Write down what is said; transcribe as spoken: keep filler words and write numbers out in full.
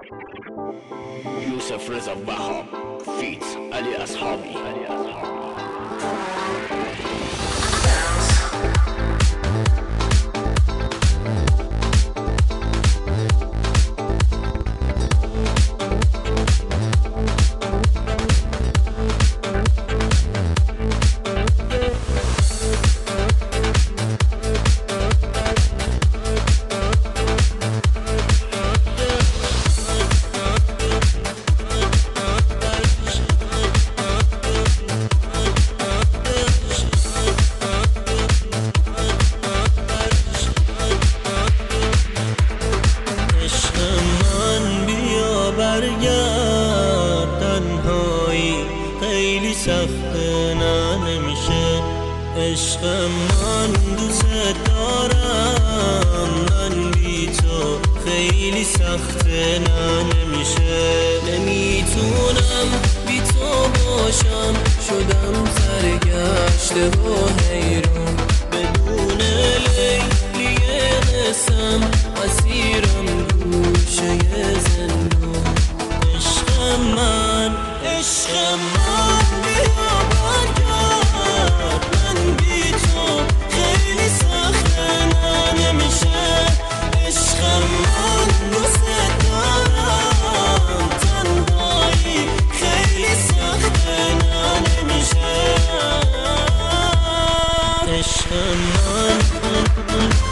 يوسف رضا بها فيت علي أصحابي علي أصحابي خیلی سخت نه نمیشه عشق من دوست دارم من بی تو خیلی سخت نه نمیشه نمیتونم بی تو باشم شدم سرگشته و حیران بدون لیلی قسم اسیرم گوشه زندون عشق من عشق من بیا برگرد من بی تو خیلی سخته نه نمیشه عشق من دوست دارم تنهایی خیلی سخته نه نمیشه عشق من